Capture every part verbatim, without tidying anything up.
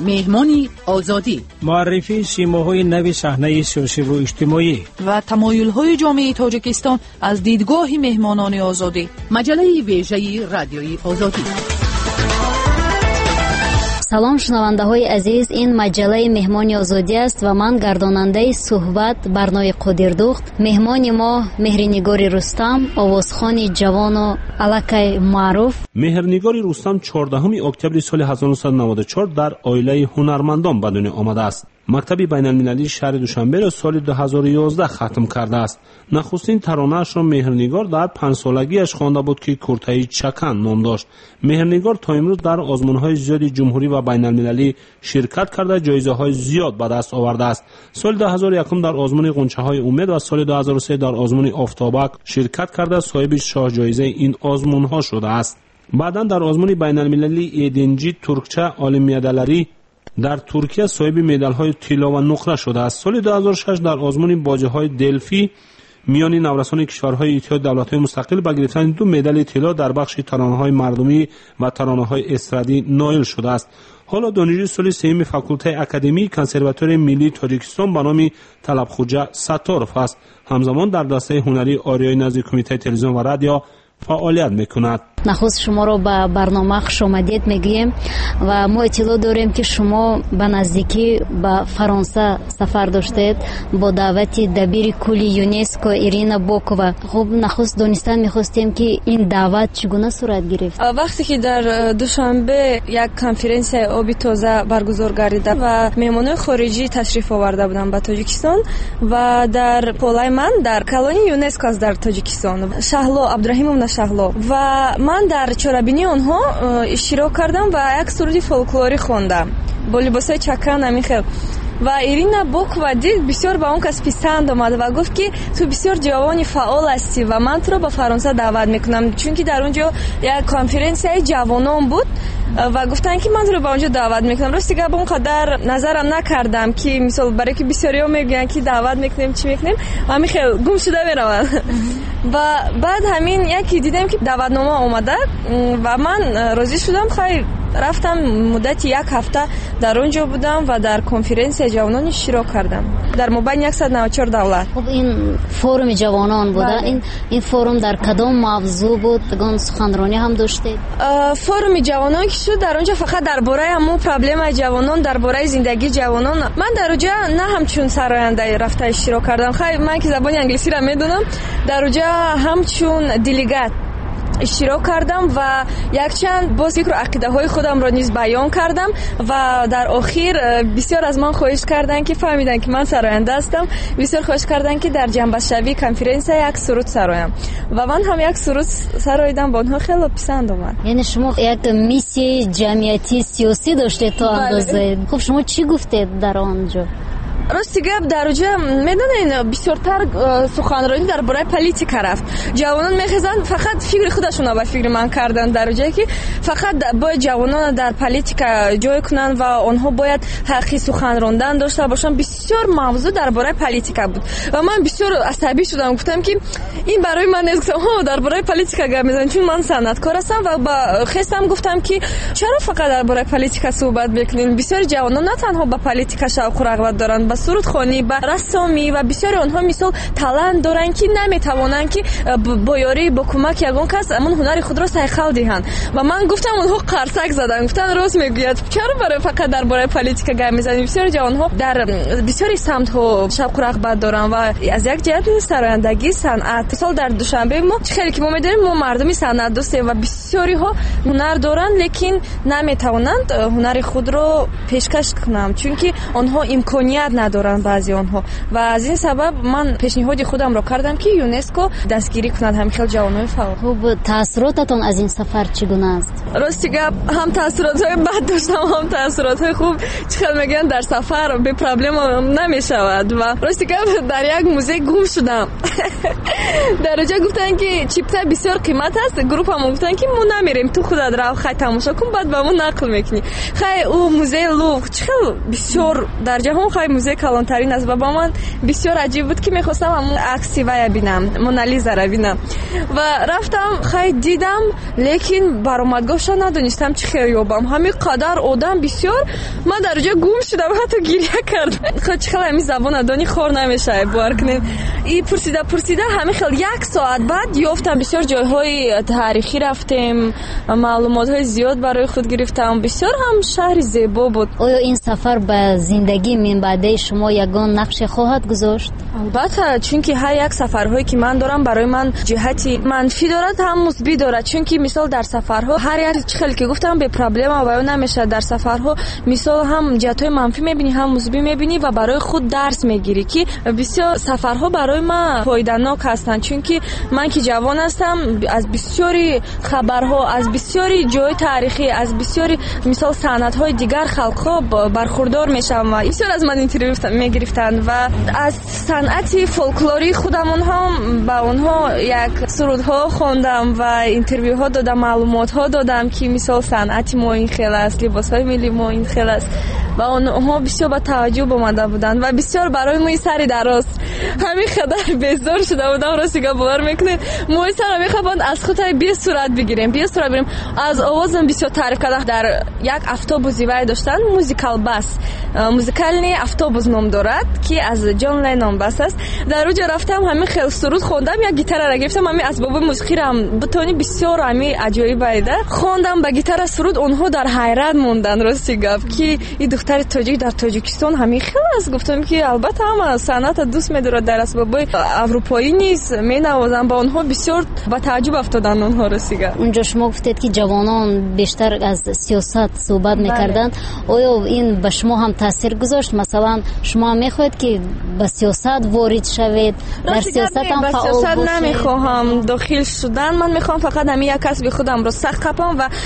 مهمانی آزادی، معرفی سیماهای نوی صحنه سیاسی و اجتماعی و تمایل‌های جامعه تاجیکستان از دیدگاه مهمانان آزادی. مجله ویژه رادیوی آزادی. سلام شنونده‌های عزیز، این مجله مهمان آزادی است و من گرداننده صحبت برنامه قدردوخت. مهمان ما مهرنگار رستم، آوازخوان جوان و الکای معروف. مهرنگار رستم چهاردهم اکتبر سال هزار و نهصد و نود و چهار در عائله هنرمندان به دنیا آمده است. مکتب بین المللی شهر دوشنبه را سال دو هزار و یازده ختم کرده است. نخستین ترانه‌اش را مهرنگار در پنج سالگیش خوانده بود که کورتای چکن نام داشت. مهرنگار تا امروز در آزمون‌های زیادی جمهوری و بین المللی شرکت کرده جایزه‌های زیاد به دست آورده است. سال دو هزار و یک در آزمون غنچه‌های امید و سال دو هزار و سه در آزمون آفتابک شرکت کرده صاحب شاه جایزه این آزمون‌ها شده است. بعداً در آزمون بین المللی ایدنجی ترکچه عالمیه‌دلری در ترکیه صاحب مدال‌های طلا و نقره شده است. سال دو هزار و شش در آزمون باجه‌های دلفی میان نورسان کشورهای اتحاد دولت‌های مستقل به گرفتن دو مدال طلا در بخش ترانه‌های مردمی و ترانه‌های استرادی نایل شده است. حالا دانشجوی سال سوم فاکولته اکادمی کنسرواتوار ملی تاجیکستان به نام طلبخوجه ستارف است. همزمان در دسته هنری آریای نزد کمیته تلویزیون و رادیو فعالیت میکند. نخست شما رو به برنامه خوش آمدید میگیم و ما اطلاع داریم که شما به نزدیکی به فرانسه سفر داشتید با دعوت دبیر کلی یونسکو ایرینا بوکووا. خب نخست دانستن میخواستیم که این دعوت چگونه صورت گرفت. وقتی که در دوشنبه یک کنفرانس آبی تازه برگزار گردیده و مهمانان خارجی تشریف آورده بودند به تاجیکستان و در پولای من در کلونی یونسکو در تاجیکستان شهلو عبدالرحیمовна شهلو و من در چرابینی اونها اشتراک کردم و یک سرودی فولکلوری خوندم با لباسای چکن همیخیل و ایرینا بوکووا دید بسیار به اون کس پسند آمد و گفت که تو بسیار جوانی فعال هستی و من تو رو به فرانسه دعوت میکنم، چون که در اونجا یک کنفرانس جوانان بود و گفتن که من تو رو به اونجا دعوت میکنم. راستی که به اون قدر نظرم نکردم که مثلا برای که بسیاریا میگن که دعوت میکنیم چی میکنیم همین خیلی گم شده میروم و بعد همین یکی دیدم که دعوتنامه اومده و من راضی شدم. خیلی رفتم مدت یک هفته در اونجا بودم و در کنفرانس جوانان اشتراک کردم در مابین صد و نود و چهار دولت. خب این فورم جوانان بوده. بله. این این فورم در کدام موضوع بود؟ گون سخنرانی هم داشتید؟ فورم جوانان که شد در اونجا فقط درباره همون پرابلم جوانان، درباره زندگی جوانان. من در اونجا نه همچون سراینده رفته اشتراک کردم. خیلی من که زبان انگلیسی را میدونم در اونجا همچون دیلیگات اشتراک کردم و یک چند باز فکر و عقیده های خودم را نیز بیان کردم و در آخر بسیار از من خواهش کردن که فهمیدن که من سراینده هستم، بسیار خواهش کردن که در جنبه شوی کنفرانس یک سرود سرایم و من هم یک سرود سراییدم با اونها خیلی پسند اومد. یعنی شما یک میسی جمعیتی سیاسی داشتید تا اندازه. خب شما چی گفتید در آنجا؟ راستی گپ در اونجا میدونین بسیارتر سخنرانی درباره پلیتیک رفت. جوانان میخوان فقط فکر خودشون و فکر من کردن در اونجا که فقط باید جوانان در پلیتیک جای کنن و آنها باید حقی سخن راندن داشته باشن. بسیار موضوع درباره پلیتیک بود و من بسیار عصبی شدم. گفتم که این برای من نیست. ها درباره پلیتیک گپ میزنن چون من صنعتکار هستم و با خستم گفتم که چرا فقط درباره پلیتیک صحبت میکنین؟ بسیار جوانان نه تنها با پلیتیک شوق و رغبت دارن، با سرود خوانی، با رسامی و بسیار آنها مثال تالنت دارن که نمیتوانن که با یاری با کمک یگان کس همون هنر خود را سایخال دهند و من گفتم اونها قرصک زدن. گفتن راست میگوید چرا برای فقط درباره پلیتیک گپ میزنی؟ بسیار جوانها در بسیاری سمت ها شوق و رغبت دارن و از یک جهت سرایندگی صنعت. مثلا در دوشنبه ما خیلی که ما میدونیم ما مردمی صنعت دوستیم و بسیاری ها هنر دارن لیکن نمیتوانند هنر خود رو پیشکش کنند چون که آنها امکانیت ندارن بعضی آنها و از این سبب من پیشنهاد خودم را کردم که یونسکو دستگیری کند همین خیلی جوانای فعال. خب تاثیراتتون از این سفر چگونه است؟ راستی گپ هم تاثیرات‌های بد داشتم هم تاثیرات‌های خوب. چخیل میگن در سفر به پرابلم نمیشود و راستی گپ در یک موزه گم شدم. در اونجا گفتن که چیپتا بسیار قیمت است. گروپ هم گفتن که ما نمیریم تو خودت رو خیلی تماشا کن بعد به ما نقل میکنی. خیلی او موزه لوور چخیل بسیار در جهان خیلی موزه همه کلانترین است و با من بسیار عجیب بود که میخواستم همون عکسی وای ببینم، مونالیزا را ببینم و رفتم خیلی دیدم، لیکن برآمدگاهش ندونستم چی خیلی یابم. همین قدر آدم بسیار، من در اونجا گم شدم، حتی گریه کردم. خود چه خیلی همین زبان دانی خور نمیشه باور کنین. این پرسیده پرسیده همین خیلی یک ساعت بعد یافتم بسیار جایهای تاریخی رفتیم، معلومات های زیاد برای خود گرفتم. بسیار هم شهر زیبا بود. آیا این سفر به زندگی من بعد شما یگان نقش خواهد گذاشت؟ البته، چون که هر یک سفرهایی که من دارم برای من جهتی منفی دارد هم مثبت دارد. چون که مثال در سفرها هر یک خیلی که گفتم به پرابلم و نمیشه. در سفرها مثال هم جهت‌های منفی می‌بینی هم مثبت می‌بینی و برای خود درس می‌گیری که بسیار سفرها برای من فایده‌ناک هستند. چون که من که جوان هستم از بسیاری خبرها، از بسیاری جای تاریخی، از بسیاری مثال سنت‌های دیگر خلق‌ها برخوردار میشم و بسیار از من اینترویو می‌گرفتند و از صنعت فولکلوری خودمون هم با اونها یک سرودها خواندم و اینترویوها دادم، معلومات‌ها دادم که مثال صنعت ما این خیلی است، لباس‌های ملی ما این خیلی است و اونها بسیار با توجه اومده بودند و بسیار برای ما سری دراز همین خدای بیزار شده بودم. راستی که باور میکنید ما سر میخوام از خود بی صورت بگیریم، بی صورت بگیریم. از آوازم بسیار تعریف کردم. در یک اتوبوس وای داشتن، موزیکال بس، موزیکال اتوبوس نام دارد که از جان لنون بس است. در اونجا رفتم همین خیلی سرود خواندم، یک گیتار را گرفتم، همین اسباب موسیقی را بتونی بسیار همین عجایب بایده خواندم با گیتار سرود. اونها در حیرت موندن راستی گفت که این دختر تاجیک در تاجیکستان همین خیلی است. گفتم که البته هم صنعت دوست می‌داره، در اسباب اروپایی نیست می‌نوازن. با اونها بسیار با تعجب افتادن اونها راستی. اونجا شما گفتید که جوانان بیشتر از سیاست صحبت می‌کردند. آیا این به شما هم تاثیر گذاشت؟ مثلا شما می‌خواهید که به سیاست وارد شوید؟ در سیاست هم فعال سیاست نمیخواهم داخل شدن. من میخوام فقط همین یک کسب خودم رو سخت کپم و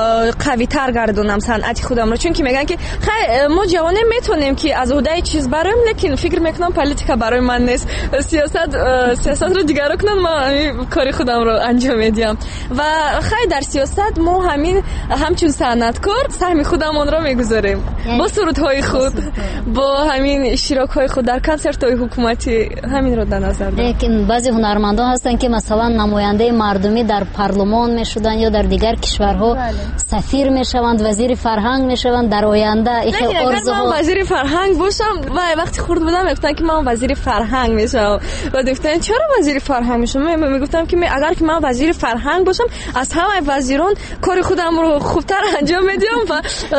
قوی تر گردونم صنعت خودم رو. چون که میگن که خیلی ما جوانه میتونیم که از عهده چیز برایم، لیکن فکر میکنم پالیتیکا برای من نیست. سیاست سیاست رو دیگران کنن، ما کاری خودم رو انجام میدم و خیلی در سیاست ما همین همچون صنعتکار سهم خودمون رو میگذاریم با سرودهای خود، با همین اشتراک‌های خود در کنسرت‌های حکومتی. همین رو در نظر دارم. لیکن بعضی هنرمندان هستن که مثلا نماینده مردمی در پارلمان میشدن یا در دیگر کشورها سفیر میشوند، وزیر فرهنگ میشوند در آینده. این خیلی آرزوها. من وزیر فرهنگ باشم و وقتی خورد بودم گفتن که من وزیر فرهنگ میشم و گفتن چرا وزیر فرهنگ میشم؟ من میگفتم که اگر که من وزیر فرهنگ باشم از همه وزیران کار خودم رو خوبتر انجام میدم و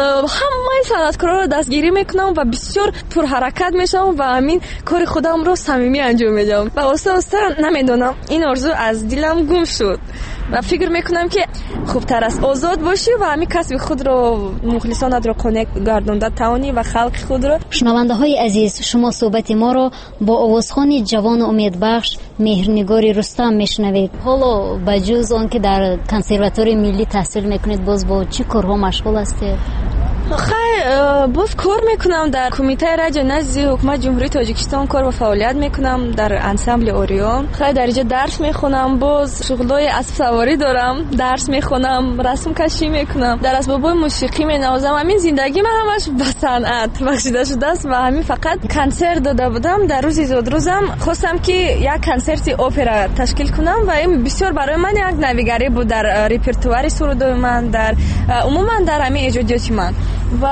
همه صنعتکارا رو دستگیری میکنم و بسیار پر حرکت میشم و همین کار خودم رو صمیمی انجام میدم و واسه واسه نمیدونم این آرزو از دلم گم شد و فکر میکنم که خوبتر است آزاد باشی و همین کسب خود رو مخلصانت رو قانع گردونده توانی و خلق خود رو. شنونده های عزیز، شما صحبت ما رو با آوازخوان جوان امیدبخش مهرنگاری رستم میشنوید. حالا بجز آن که در کنسرواتوری ملی تحصیل میکنید، باز با چه کارها مشغول هستید؟ خیلی باز کار میکنم در کمیته رج نزد حکومت جمهوری تاجیکستان کار و فعالیت میکنم در انسامبل اوریون. خیلی در اینجا درس میخونم، باز شغلای اسب سواری دارم، درس میخونم، رسم کشی میکنم، در اسباب موسیقی مینوازم. همین زندگی من همش به صنعت بخشیده شده است و همین فقط کنسرت داده بودم. در روز زود روزم خواستم که یک کنسرت اپرا تشکیل کنم و این بسیار برای من یک نویگری بود در ریپرتوار سرودای من، در عموما در همین ایجادات من و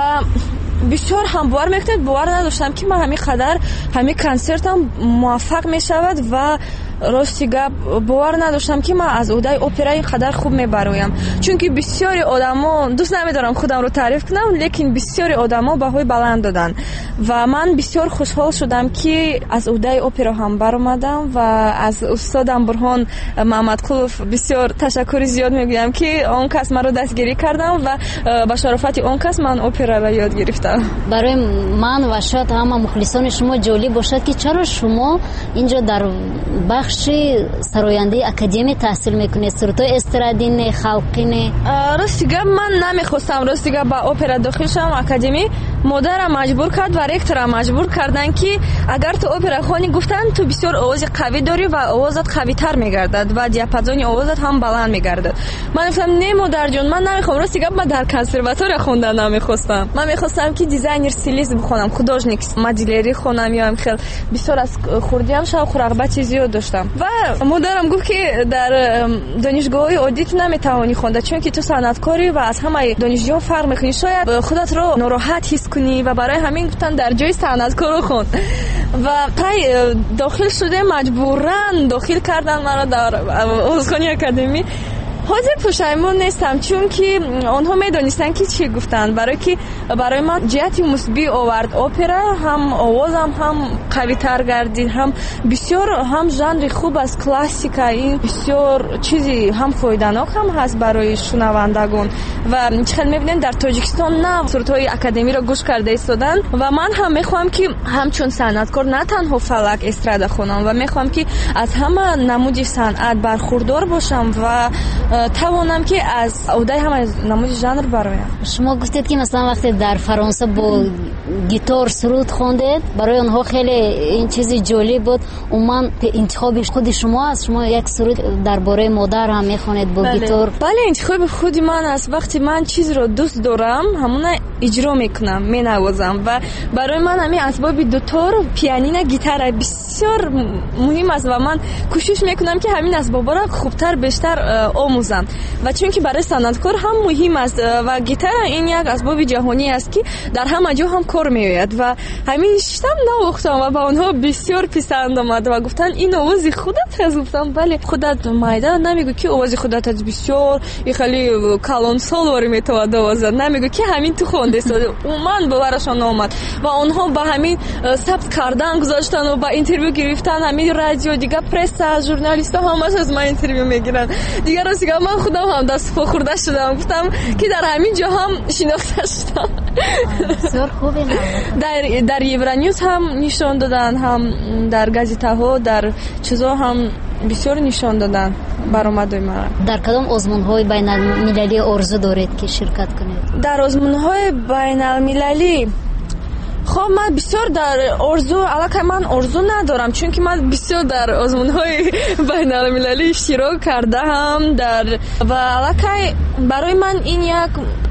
بسیار هم باور میکنید باور نداشتم که من همین قدر همین کنسرتم موفق میشود و راستی گپ باور نداشتم که من از عهده اپرا این قدر خوب میبرایم. چون که بسیاری آدما دوست نمیدارم خودم رو تعریف کنم، لیکن بسیاری آدما بهای بلند دادن و من بسیار خوشحال شدم که از عهده اپرا هم برآمدم و از استادم برهان محمدقلوف بسیار تشکر زیاد میگویم که اون کس مرا دستگیری کردم و با شرافت اون کس من اپرا را یاد گرفتم. برای من و شاید همه مخلصان شما جالب باشد که چرا شما اینجا در بخش سراینده اکادمی تحصیل میکنید؟ سرودای استرادین خلقین؟ راستی گپ من نمیخواستم راستی گپ با اپرا داخل شم اکادمی، مادرم مجبور کرد و رکتورم مجبور کردن که اگر تو اپرا خوانی گفتن تو بسیار آواز قوی داری و آوازت قوی تر میگردد و دیاپازون آوازت هم بلند میگردد. من گفتم نه مادر جون، من نمیخوام. راستی گپ من در کنسرواتوار خوندن نمیخواستم. من میخواستم که دیزاینر استیلیست بخونم، خودروژنیک مدلری خونم. یا خیلی بسیار از خوردیم شوق رغبت زیاد داشتم و مادرم گفت که در دانشگاه عادی تو نمیتوانی خونده چون که تو صنعتکاری و از همه دانشجوها فرق میکنی، شاید خودت رو ناراحت حس کنی و برای همین گفتن در جای صنعتکار خون. و پای داخل شده مجبورن داخل کردن مرا در آوازخوانی اکادمی. حاضر پشیمون نیستم چون که آنها میدونستن که چی گفتن، برای که برای من جهتی مثبت آورد. اپرا هم آوازم هم قوی تر گردید، هم بسیار هم ژانر خوب از کلاسیکا، این بسیار چیزی هم فایده‌ناک هم هست برای شنوندگان. و چخیل میبینین در تاجیکستان نه سرودهای اکادمی را گوش کرده ایستادن و من هم میخوام که همچون صنعتکار نه تنها فلک استرادا خونم و میخوام که از همه نمود صنعت برخوردار باشم و توانم که از اودای هم از نمود ژانر برایم. شما گفتید که مثلا وقتی در فرانسه با گیتار سرود خوندید، برای اونها خیلی این چیزی جالب بود. عموما انتخاب خود شما است، شما یک سرود درباره مادر هم میخونید با بله. گیتار؟ بله انتخاب خود من است. وقتی من چیز رو دوست دارم همون اجرا میکنم، مینوازم و برای من همین اسباب دوتار پیانین گیتار بسیار مهم است و من کوشش میکنم که همین اسبابا را خوبتر بیشتر آموزم و چون که برای صنعتکار هم مهم است و گیتار این یک اسباب جهانی است که در همه جا هم کار میآید و همین شتم نواختم و با آنها بسیار پسند آمد و گفتن این آواز خودت هست. گفتم بله خودت مایده، نمیگو که آواز خودت هست بسیار خیلی کلان سالواری میتواد آوازد، نمیگو که همین تو خونده است. من باورشان آمد و آنها با همین ثبت کردن گذاشتن و با اینترویو گرفتن، همین رادیو دیگه پرس ژورنالیست ها همش از من اینترویو میگیرن دیگه. راستی من خودم هم دست پا خورده شدم، گفتم که در همین جا هم شناخته شدم. بسیار خوبه. در در یورانیوس هم نشان دادن، هم در گازیته ها در چیزا هم بسیار نشان دادن برآمده مرا. در کدام آزمون‌های بین المللی آرزو دارید که شرکت کنید؟ در آزمون‌های بین المللی خب من بسیار در آرزو علاقه من آرزو ندارم چون که من بسیار در آزمون‌های بین المللی اشتراک کرده هم در و علاقه برای من این یک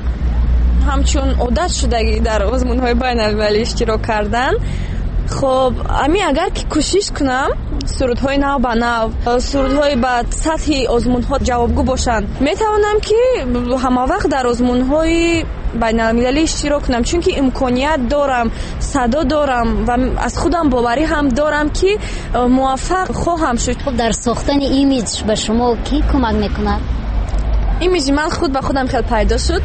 همچون عادت شده در آزمون‌های بین المللی اشتراک کردن. خب امی اگر که کوشش کنم سرودهای نو با نو، سرودهای با سطح آزمون‌ها جوابگو باشند، میتوانم که همه وقت در آزمون‌های بین المللی اشتراک کنم چون که امکانیت دارم، صدا دارم و از خودم باوری هم دارم که موفق خواهم شد. خب در ساختن ایمیج به شما کی کمک میکنه؟ ایمیج من خود به خودم خیلی پیدا شد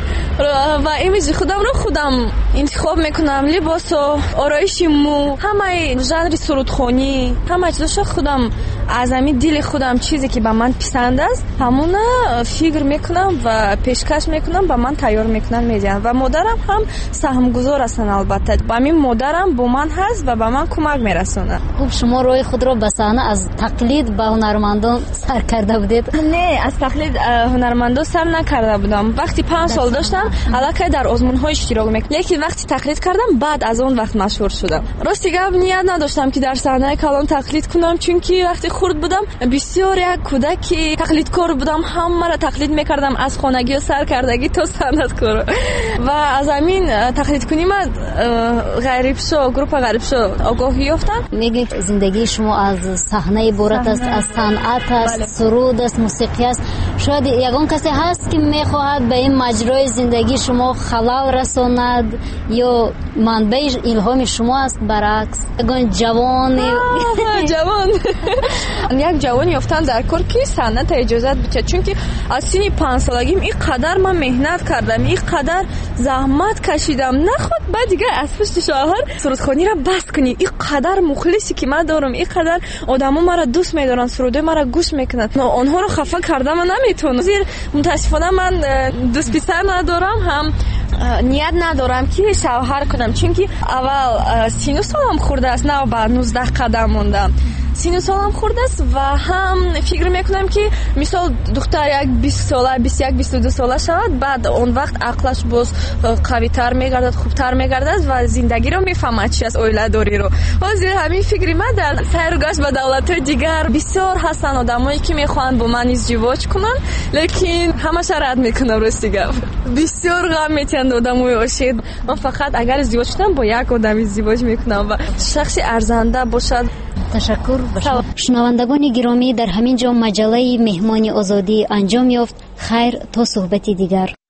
و ایمیج خودم رو خودم انتخاب میکنم، لباس و آرایش مو، همه ژانر سرودخوانی، همه چیزا خودم از همین دل خودم چیزی که به من پسند است همون فکر میکنم و پیشکش میکنم، به من تیار میکنن میدن و مادرم هم سهم گذار هستن. البته با همین مادرم با من هست و به من کمک میرسونه. خب شما روی خود رو به صحنه از تقلید به هنرمندان سر کرده بودید؟ نه از تقلید هنرمندان سر نکرده بودم. وقتی پنج سال داشتم علاقه در آزمون‌های اشتراک میکردم، لیکن وقتی تقلید کردم بعد از اون وقت مشهور شدم. راستی گپ نیت نداشتم که در صحنه کلان تقلید کنم چون که وقتی خرد بودم بسیار یک کودکی تقلیدکار بودم، همه را تقلید میکردم از خانگی و سرکردگی تا صنعتکار و از همین تقلید کنی من غریب شو گروه غریب شو آگاهی یافتم. میگه زندگی شما از صحنه عبارت است، از صنعت است، بله. سرود است، موسیقی است. شاید یگان کسی هست که میخواهد به این مجرای زندگی شما خلال رساند یا منبع الهام شما است؟ برعکس یگان جوان جوان یک جوان یافتن در کار که صنعت اجازت بده، چون که از سن پنج سالگیم این قدر من مهنت کردم، این قدر زحمت کشیدم، نخواد بعد دیگه از پشت شوهر سرودخوانی را بس کنی. این قدر مخلصی که من دارم، این قدر آدما مرا دوست می‌دارن، سرودای مرا گوش میکنن، آنها رو خفه کردم من نمیتونم. متاسفانه من دوست پسر ندارم، هم نیت ندارم که شوهر کنم چون که اول سینو سالم خورده است، نه با نوزده قدم موندم сину солам хурд аст ва ҳам фикр мекунам ки мисол духтар як бист сола бист як бисту ду сола шавад, баъд он вақт ақлаш боз қавитар мегардад, хубтар мегардад ва зиндагиро мефаҳмад чи аст оиладориро. ҳозир ҳамин фикри ман дар сайру гашт ба давлатҳои дигар бисёр ҳастанд одамое ки мехоҳанд бо ман издивоҷ кунанд, лекин ҳамаша рад мекунам. рости гап бисёр ғам метиҳанд одамои ошед. ман фақат агар издивоҷ кунам бо як одам издивоҷ мекунам ва шахси арзанда бошад. ташаккур ба шумо. шунавандагони гиромӣ, дар ҳамин ҷо маҷалаи меҳмони озодӣ анҷом ёфт. хайр, то суҳбати дигар.